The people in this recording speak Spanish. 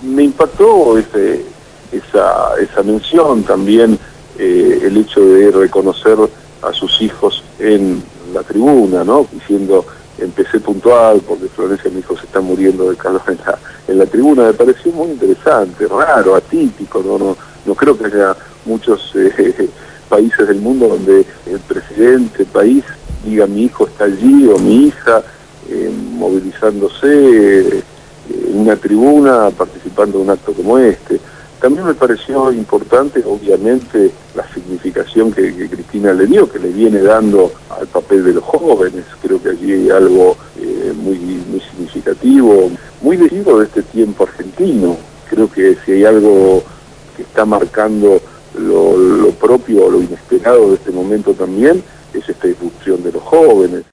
Me impactó esa mención también, el hecho de reconocer a sus hijos en la tribuna, ¿no? Diciendo, empecé puntual porque Florencia, mi hijo, se está muriendo de calor en la tribuna. Me pareció muy interesante, raro, atípico, no creo que haya muchos países del mundo donde el presidente, país, diga mi hijo está allí o mi hija, movilizándose en una tribuna, participando de un acto como este. También me pareció importante, obviamente, la significación que Cristina le dio, que le viene dando al papel de los jóvenes. Creo que allí hay algo muy significativo, muy decidido de este tiempo argentino. Creo que si hay algo que está marcando lo propio o lo inesperado de este momento también, es esta irrupción de los jóvenes.